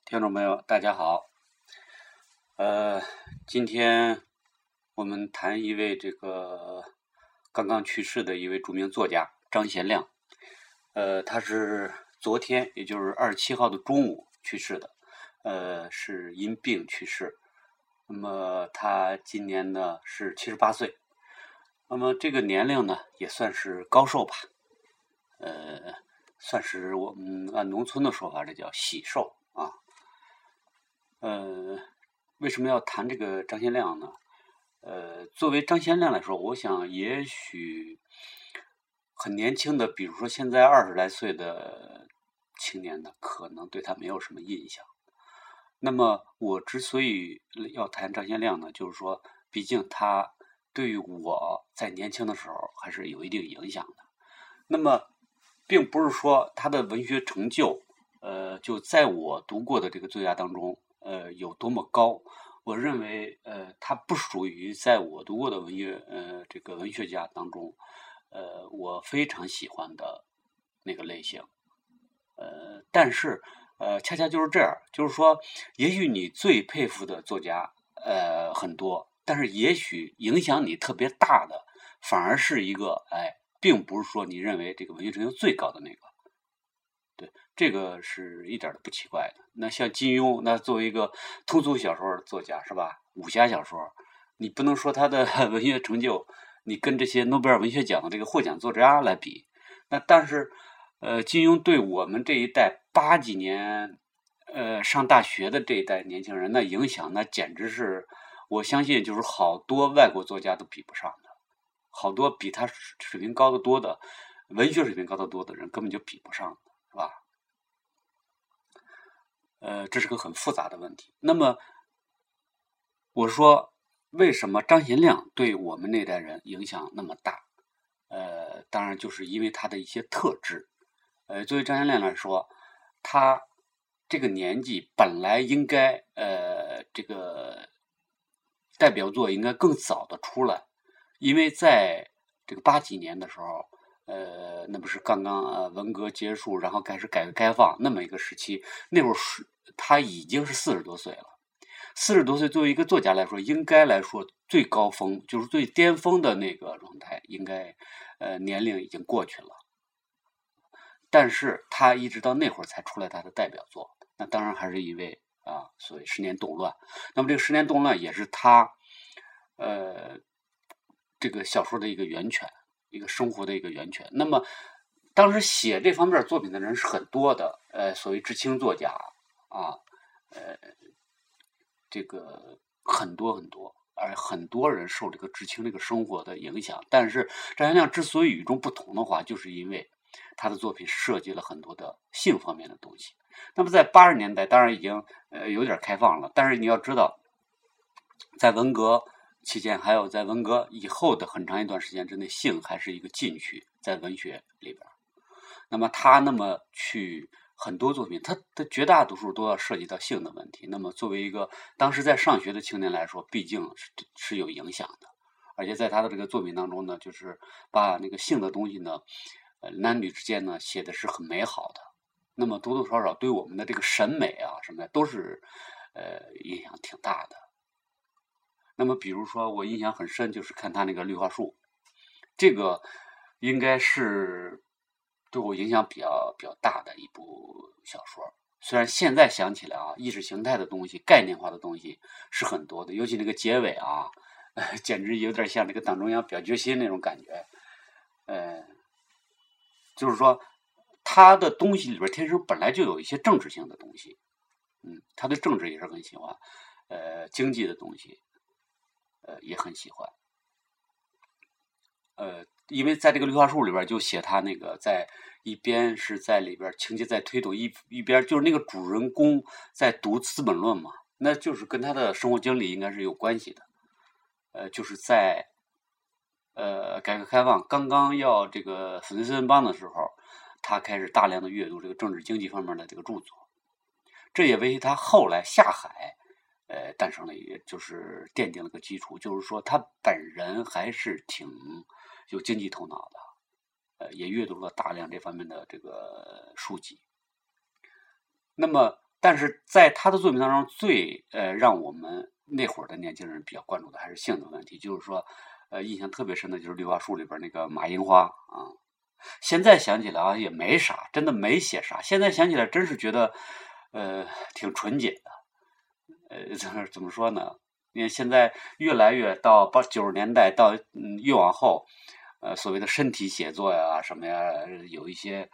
听众朋友，大家好。今天我们谈一位刚刚去世的一位著名作家张贤亮。他是昨天，也就是27号的中午去世的，是因病去世。那么他今年呢是78岁，那么这个年龄呢也算是高寿吧，算是我们按农村的说法，这叫喜寿啊。为什么要谈这个张贤亮呢？作为张贤亮来说，我想也许很年轻的，比如说现在20来岁的青年呢，可能对他没有什么印象。那么我之所以要谈张贤亮呢，就是说，毕竟他对于我在年轻的时候还是有一定影响的。那么，并不是说他的文学成就，就在我读过的这个作家当中，有多么高。我认为，他不属于在我读过的文学家当中，我非常喜欢的那个类型。但是，恰恰就是这样，就是说，也许你最佩服的作家，很多，但是也许影响你特别大的，反而是一个，并不是说你认为这个文学成就最高的那个。对，这个是一点都不奇怪的。那像金庸，那作为一个通俗小说作家，是吧？武侠小说，你不能说他的文学成就，你跟这些诺贝尔文学奖的这个获奖作家来比。那但是，金庸对我们这一代80几年，上大学的这一代年轻人，那影响那简直是，我相信就是好多外国作家都比不上的，好多比他水平高得多的，文学水平高得多的人根本就比不上。是吧？这是个很复杂的问题。那么，我说为什么张贤亮对我们那代人影响那么大？当然就是因为他的一些特质。作为张贤亮来说，他这个年纪本来应该这个代表作应该更早的出来，因为在这个80几年的时候。那不是刚刚文革结束，然后开始改革开放那么一个时期，那会儿他已经是40多岁了。40多岁作为一个作家来说，应该来说最高峰就是最巅峰的那个状态，应该年龄已经过去了。但是他一直到那会儿才出来他的代表作，那当然还是因为所谓10年动乱。那么这个10年动乱也是他这个小说的一个源泉。一个生活的一个源泉。那么，当时写这方面作品的人是很多的，所谓知青作家啊，这个很多很多，而很多人受这个知青这个生活的影响。但是张贤亮之所以与众不同的话，就是因为他的作品涉及了很多的性方面的东西。那么在80年代，当然已经有点开放了，但是你要知道，在文革期间，还有在文革以后的很长一段时间之内，性还是一个禁区，在文学里边。那么他去很多作品，他的绝大多数都要涉及到性的问题。那么作为一个当时在上学的青年来说，毕竟是有影响的。而且在他的这个作品当中呢，就是把那个性的东西呢，男女之间呢写的是很美好的。那么多多少少对我们的这个审美啊什么的都是影响挺大的。那么比如说我印象很深，就是看他那个《绿化树》，这个应该是对我影响比较大的一部小说。虽然现在想起来意识形态的东西、概念化的东西是很多的，尤其那个结尾简直有点像这个党中央表决心那种感觉。就是说他的东西里边天生本来就有一些政治性的东西。他对政治也是很喜欢，经济的东西。也很喜欢，因为在这个绿化树里边就写他那个在一边是在里边情节在推动，一边就是那个主人公在读《资本论》嘛，那就是跟他的生活经历应该是有关系的。就是在改革开放刚刚要这个粉碎四人帮的时候，他开始大量的阅读这个政治经济方面的这个著作，这也为他后来下海。诞生了就是奠定了个基础，就是说他本人还是挺有经济头脑的，也阅读了大量这方面的这个书籍。那么但是在他的作品当中，最让我们那会儿的年轻人比较关注的还是性的问题，就是说，印象特别深的就是《绿化树》里边那个马樱花啊。现在想起来啊，也没啥，真的没写啥。现在想起来，真是觉得挺纯洁的。怎么说呢？因为现在越来越到90年代到越往后，所谓的身体写作呀什么呀，有一些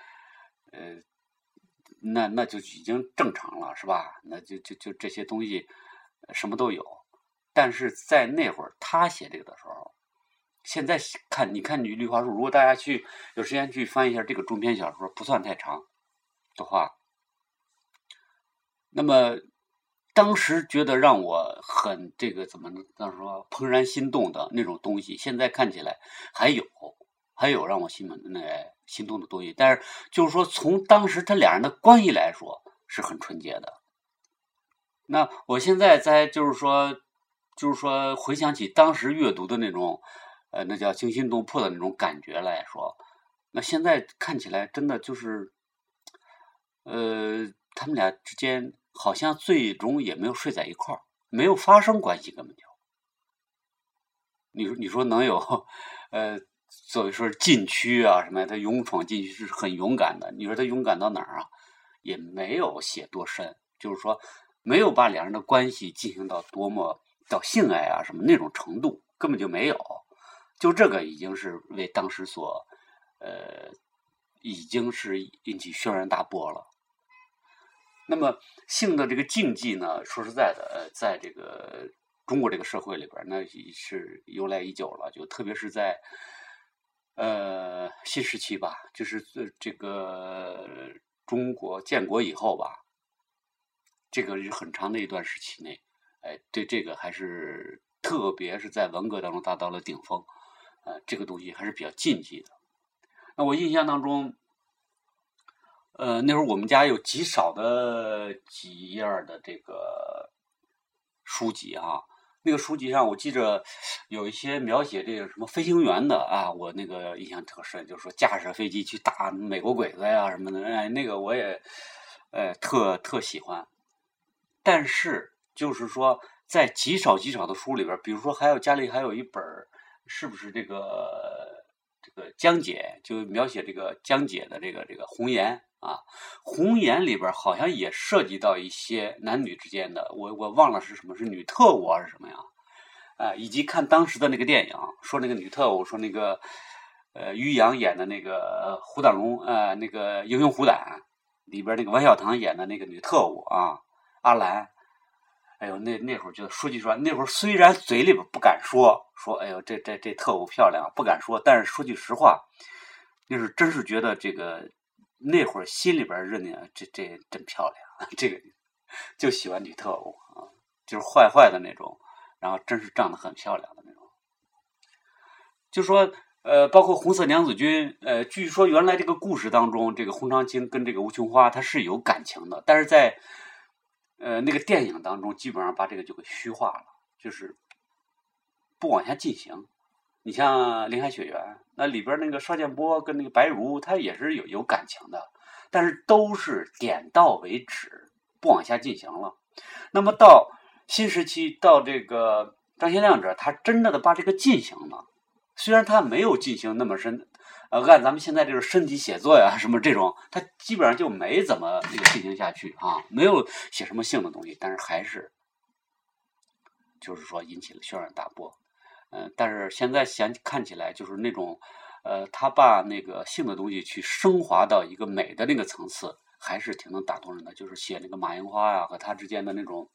那就已经正常了，是吧？那就这些东西什么都有。但是在那会儿他写这个的时候，现在看你看你绿化树，如果大家有时间去翻一下这个中篇小说，不算太长的话，那么当时觉得让我很这个怎么说怦然心动的那种东西，现在看起来还有让我心动的东西，但是就是说从当时他俩人的关系来说是很纯洁的。那我现在就是说回想起当时阅读的那种那叫惊心动魄的那种感觉来说，那现在看起来真的就是他们俩之间好像最终也没有睡在一块儿，没有发生关系，根本就。你说能有所谓说禁区啊什么呀？他勇闯禁区是很勇敢的。你说他勇敢到哪儿啊？也没有写多深，就是说没有把两人的关系进行到多么到性爱啊什么那种程度，根本就没有。就这个已经是为当时已经是引起轩然大波了。那么性的这个禁忌呢，说实在的，在这个中国这个社会里边，那是由来已久了。就特别是在新时期吧，就是这个中国建国以后吧，这个是很长的一段时期内，对这个还是特别是在文革当中达到了顶峰，这个东西还是比较禁忌的。那我印象当中。那会儿我们家有极少的几页的这个书籍啊，那个书籍上我记着有一些描写这个什么飞行员的啊，我那个印象特深，就是说驾驶飞机去打美国鬼子呀什么的，那个我也特喜欢。但是就是说，在极少的书里边，比如说家里还有一本，是不是这个江姐，就描写这个江姐的这个红颜。啊，红颜里边好像也涉及到一些男女之间的，我忘了是什么，是女特务还是什么呀？以及看当时的那个电影，说那个女特务，说那个于洋演的那个虎胆龙，那个英雄虎胆里边那个王小棠演的那个女特务啊，阿兰。哎呦，那会儿就说句实话，那会儿虽然嘴里边不敢说，哎呦这特务漂亮，不敢说，但是说句实话，就是真是觉得这个。那会儿心里边认定这真漂亮，这个就喜欢女特务啊，就是坏的那种，然后真是长得很漂亮的那种。就说包括红色娘子军，据说原来这个故事当中，这个洪长青跟这个吴琼花他是有感情的，但是在那个电影当中基本上把这个就给虚化了，就是不往下进行。你像《林海雪原》，那里边那个邵建波跟那个白茹，他也是有感情的，但是都是点到为止，不往下进行了。那么到新时期，到这个张先亮这，他真的把这个进行了，虽然他没有进行那么深，按咱们现在这个身体写作呀什么这种，他基本上就没怎么那个进行下去啊，没有写什么性的东西，但是还是就是说引起了轩然大波。但是现在看起来就是那种，他把那个性的东西去升华到一个美的那个层次，还是挺能打动人的。就是写那个马樱花呀和他之间的那种，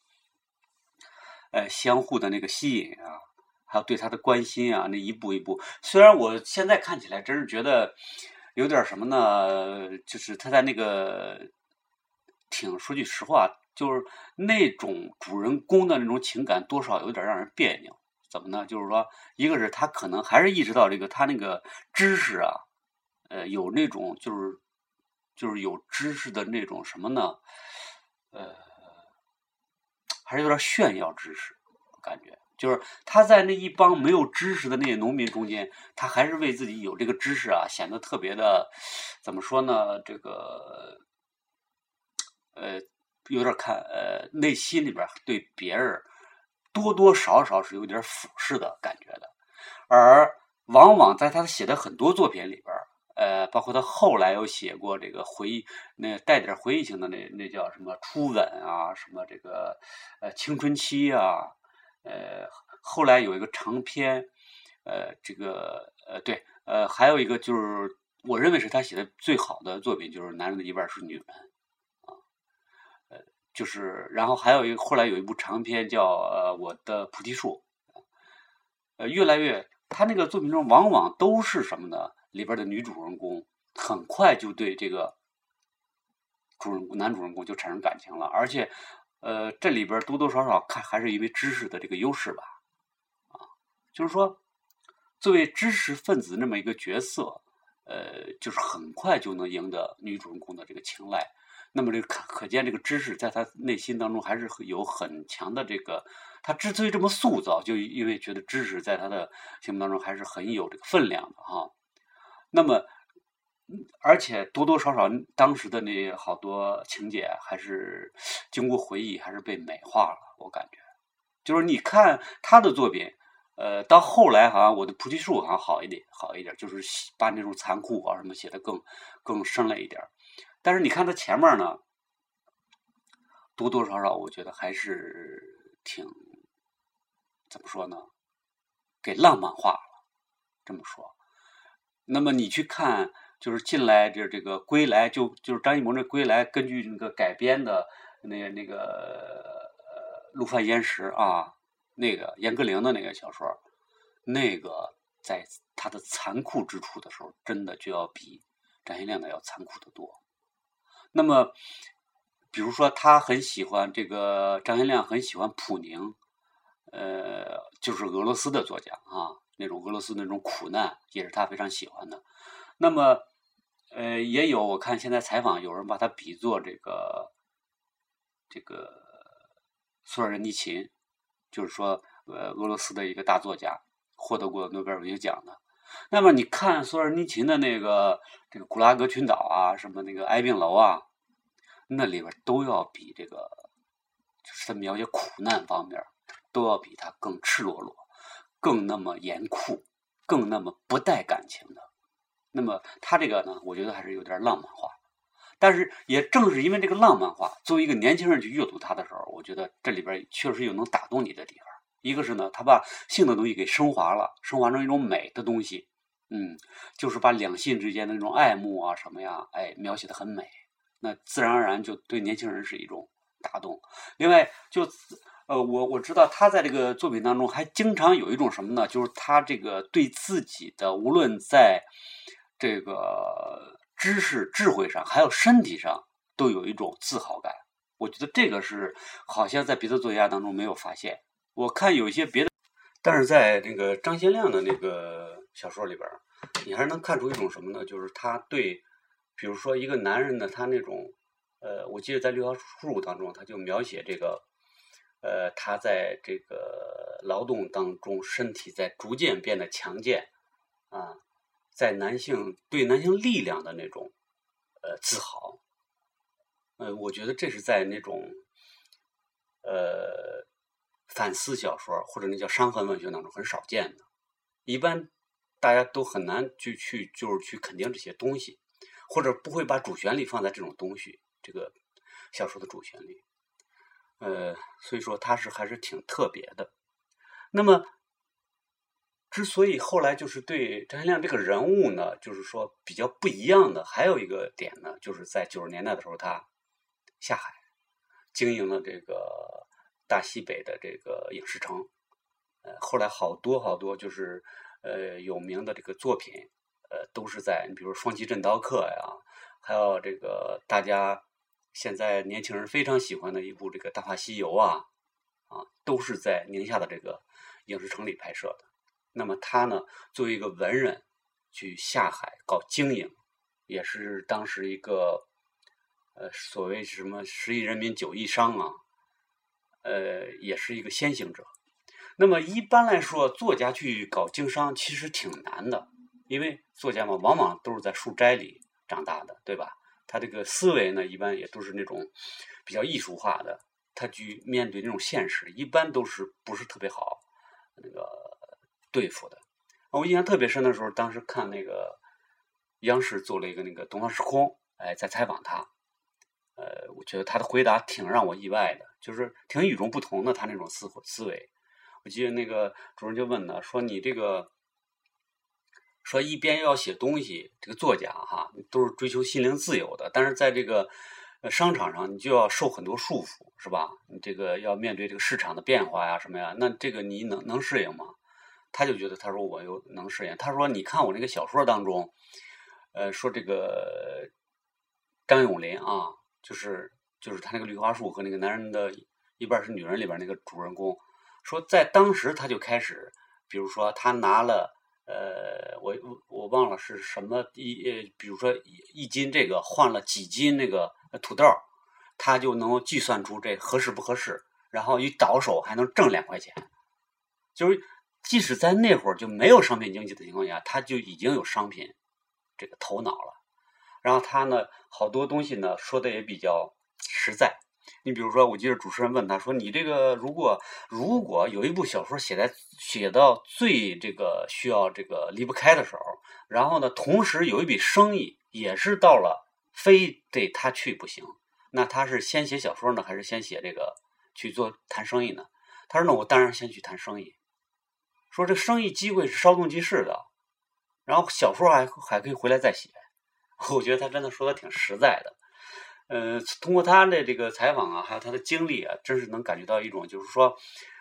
相互的那个吸引啊，还有对他的关心啊，那一步一步。虽然我现在看起来真是觉得有点什么呢，就是他在那个说句实话，就是那种主人公的那种情感，多少有点让人别扭。怎么呢？就是说，一个是他可能还是意识到这个他那个知识啊，有那种就是有知识的那种什么呢？还是有点炫耀知识，感觉就是他在那一帮没有知识的那些农民中间，他还是为自己有这个知识啊，显得特别的怎么说呢？这个有点看内心里边对别人多多少少是有点俯视的感觉的，而往往在他写的很多作品里边。包括他后来有写过这个回忆，那带点回忆性的那叫什么初吻啊，什么这个青春期啊，后来有一个长篇，这个对，还有一个就是我认为是他写的最好的作品，就是《男人的一半是女人》啊，就是然后还有一个后来有一部长篇叫我的菩提树，越来越他那个作品中往往都是什么呢？里边的女主人公很快就对这个男主人公就产生感情了，而且这里边多多少少看还是因为知识的这个优势吧，啊，就是说作为知识分子那么一个角色，就是很快就能赢得女主人公的这个青睐。那么这个可见这个知识在他内心当中还是有很强的这个，他之所以这么塑造，就因为觉得知识在他的心目当中还是很有这个分量的哈。那么，而且多多少少当时的那好多情节还是经过回忆，还是被美化了。我感觉，就是你看他的作品，到后来好像我的菩提树好像好一点，就是把那种残酷啊什么写的更深了一点。但是你看他前面呢，多多少少我觉得还是挺怎么说呢，给浪漫化了。这么说。那么你去看，就是近来这个归来，就是张艺谋这归来，根据那个改编的那个陆犯焉识啊，那个严歌苓的那个小说，那个在他的残酷之处的时候，真的就要比张学亮的要残酷得多。那么，比如说他很喜欢这个张学亮很喜欢普宁，就是俄罗斯的作家啊。那种俄罗斯那种苦难也是他非常喜欢的。那么，也有我看现在采访有人把他比作这个索尔仁尼琴，就是说俄罗斯的一个大作家，获得过诺贝尔文学奖的。那么你看索尔仁尼琴的那个这个古拉格群岛啊，什么那个哀病楼啊，那里边都要比这个就是他描写苦难方面都要比他更赤裸裸。更那么严酷，更那么不带感情的。那么他这个呢，我觉得还是有点浪漫化。但是也正是因为这个浪漫化，作为一个年轻人去阅读它的时候，我觉得这里边确实有能打动你的地方。一个是呢，他把性的东西给升华了，升华成一种美的东西，就是把两性之间的那种爱慕啊什么呀，描写的很美，那自然而然就对年轻人是一种打动。另外就。我知道他在这个作品当中还经常有一种什么呢？就是他这个对自己的无论在这个知识、智慧上，还有身体上，都有一种自豪感。我觉得这个是好像在别的作家当中没有发现。我看有一些别的，但是在那个张先亮的那个小说里边，你还是能看出一种什么呢？就是他对，比如说一个男人的他那种，我记得在《六条出入》当中，他就描写这个。他在这个劳动当中，身体在逐渐变得强健，啊，在对男性力量的那种自豪，我觉得这是在那种反思小说或者那叫伤痕文学当中很少见的，一般大家都很难就是去肯定这些东西，或者不会把主旋律放在这种东西这个小说的主旋律。所以说他还是挺特别的。那么，之所以后来就是对张学亮这个人物呢，就是说比较不一样的，还有一个点呢，就是在90年代的时候，他下海经营了这个大西北的这个影视城。后来好多就是有名的这个作品，都是在你比如说《双旗镇刀客》呀，还有这个大家。现在年轻人非常喜欢的一部这个《大话西游》啊，都是在宁夏的这个影视城里拍摄的。那么他呢，作为一个文人去下海搞经营，也是当时一个所谓什么10亿人民9亿商啊，也是一个先行者。那么一般来说，作家去搞经商其实挺难的，因为作家嘛，往往都是在书斋里长大的，对吧？ 他这个思维呢，一般也都是那种比较艺术化的，他去面对那种现实，一般都是不是特别好那个对付的。我印象特别深的时候，当时看那个央视做了一个那个东方时空，在采访他，我觉得他的回答挺让我意外的，就是挺与众不同的，他那种思维。我记得那个主任就问他说：“你这个。”说一边要写东西，这个作家哈都是追求心灵自由的，但是在这个商场上，你就要受很多束缚，是吧？你这个要面对这个市场的变化呀什么呀，那这个你能适应吗？他就觉得，他说我又能适应。他说你看我那个小说当中，说这个张永林啊，就是他那个《绿化树》和那个男人的一半是女人里边那个主人公，说在当时他就开始，比如说他拿了。我忘了是什么比如说一斤这个换了几斤那个土豆，他就能够计算出这合适不合适，然后一倒手还能挣2块钱。就是即使在那会儿就没有商品经济的情况下，他就已经有商品这个头脑了。然后他呢，好多东西呢说的也比较实在。你比如说，我记得主持人问他说：“你这个如果有一部小说写到最这个需要这个离不开的时候，然后呢，同时有一笔生意也是到了非得他去不行，那他是先写小说呢，还是先写这个去谈生意呢？”他说：“那我当然先去谈生意。说这生意机会是稍纵即逝的，然后小说还可以回来再写。”我觉得他真的说的挺实在的。通过他的这个采访啊，还有他的经历啊，真是能感觉到一种，就是说，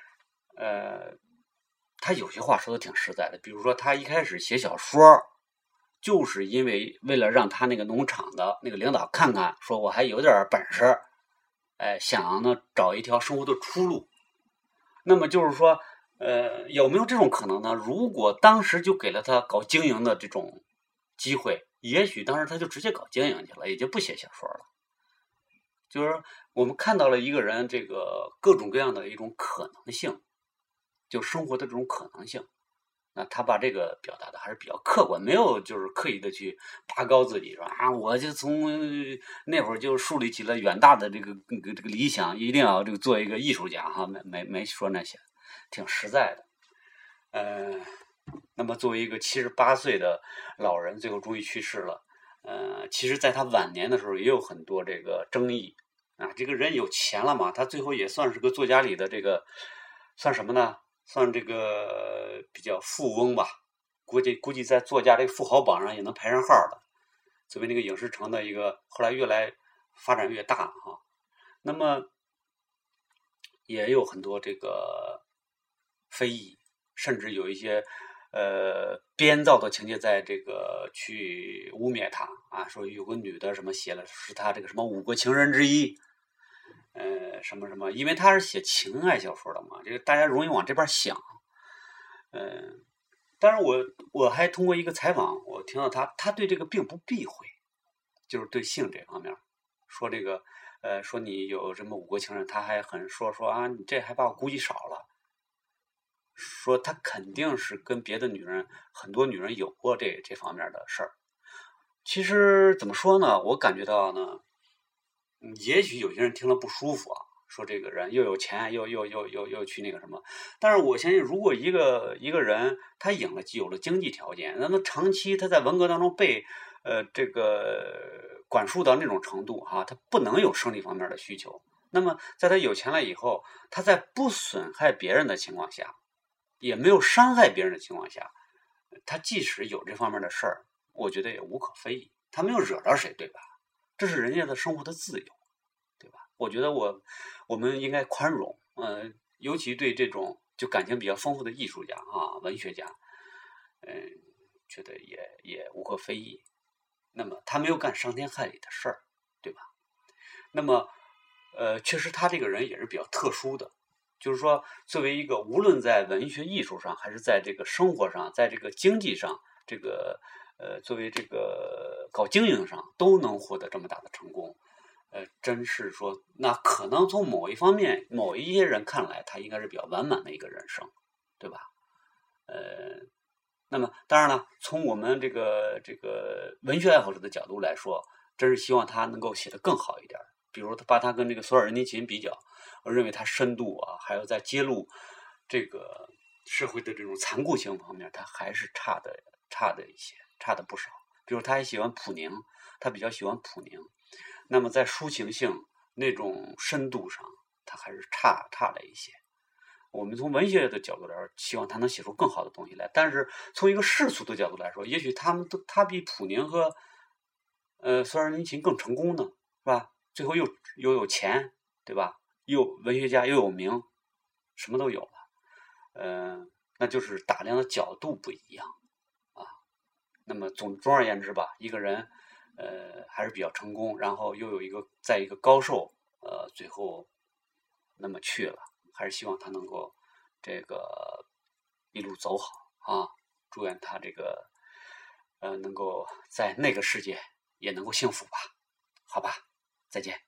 他有些话说的挺实在的。比如说，他一开始写小说，就是为了让他那个农场的那个领导看看，说我还有点本事，想呢找一条生活的出路。那么就是说，有没有这种可能呢？如果当时就给了他搞经营的这种机会，也许当时他就直接搞经营去了，也就不写小说了。就是我们看到了一个人这个各种各样的一种可能性，就生活的这种可能性。那他把这个表达的还是比较客观，没有就是刻意的去拔高自己，说啊，我就从那会儿就树立起了远大的这个理想，一定要这个做一个艺术家哈，没说那些，挺实在的。那么作为一个78岁的老人，最后终于去世了。其实在他晚年的时候也有很多这个争议啊。这个人有钱了嘛，他最后也算是个作家里的这个，算什么呢？算这个比较富翁吧。估计在作家这个富豪榜上也能排上号的。作为那个影视城的一个，后来越来发展越大哈。那么也有很多这个非议，甚至有一些编造的情节，在这个去污蔑他啊，说有个女的什么写了是他这个什么5个情人之一，什么什么，因为他是写情爱小说的嘛，这个大家容易往这边想，但是我还通过一个采访，我听到他对这个并不避讳，就是对性这方面，说这个说你有这么5个情人，他还很说啊，你这还把我估计少了。说他肯定是跟别的很多女人有过这方面的事儿。其实怎么说呢，我感觉到呢，也许有些人听了不舒服啊，说这个人又有钱又去那个什么。但是我相信，如果一个人他有了经济条件，那么长期他在文革当中被这个管束到那种程度哈，他不能有生理方面的需求。那么在他有钱了以后，他在不损害别人的情况下，也没有伤害别人的情况下，他即使有这方面的事儿，我觉得也无可非议。他没有惹到谁，对吧？这是人家的生活的自由，对吧？我觉得我们应该宽容，尤其对这种就感情比较丰富的艺术家啊、文学家，觉得也无可非议。那么他没有干伤天害理的事儿，对吧？那么确实他这个人也是比较特殊的。就是说，作为一个无论在文学艺术上，还是在这个生活上，在这个经济上，这个作为这个搞经营上，都能获得这么大的成功，真是说，那可能从某一方面，某一些人看来，他应该是比较完满的一个人生，对吧？那么当然了，从我们这个文学爱好者的角度来说， 真是希望他能够写得更好一点。比如他把他跟这个索尔仁尼琴比较，我认为他深度啊，还有在揭露这个社会的这种残酷性方面，他还是差的一些，差的不少。比如他还喜欢普宁，他比较喜欢普宁。那么在抒情性那种深度上，他还是差了一些。我们从文学的角度来说，希望他能写出更好的东西来。但是从一个世俗的角度来说，也许他比普宁和索尔仁尼琴更成功呢，是吧？最后又有钱，对吧？又文学家又有名，什么都有了。那就是打量的角度不一样啊。那么总而言之吧，一个人还是比较成功，然后又有一个高寿，最后那么去了，还是希望他能够这个一路走好啊。祝愿他这个能够在那个世界也能够幸福吧。好吧，再见。